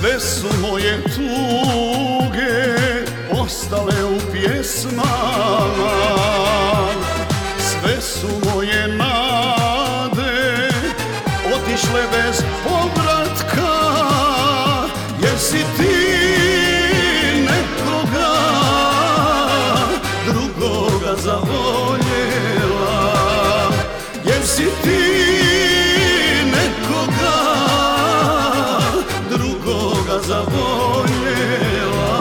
Sve su moje tuge ostale u pjesmama, sve su moje nade otišle bez povratka, jer si ti nekoga drugoga zavoljela, jer si ti nekoga drugoga zavoljela.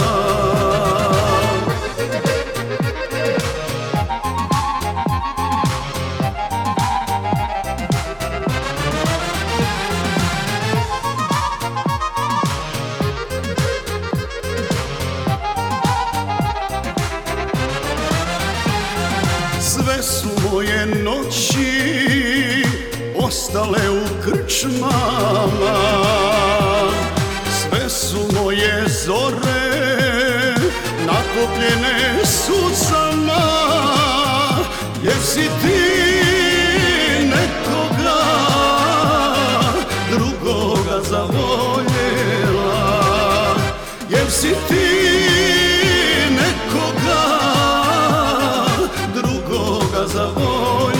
Sve su moje noći ostale u krčmama, sve su moje zore natopljene suzama, jer si ti nekoga drugoga zavoljela, jer si ti nekoga drugoga zavoljela.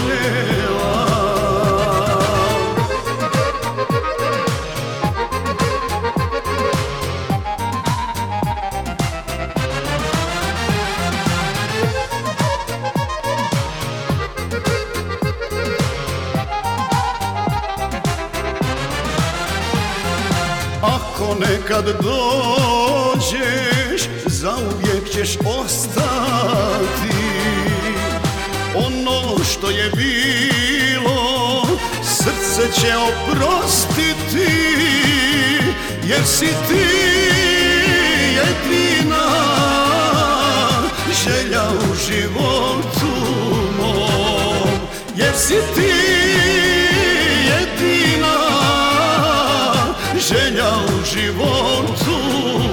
Ako nekad dođeš, zauvijek ćeš ostati. Ono što je bilo, srce će oprostiti, jer si ti jedina želja u životu mom, jer si ti jedina želja u životu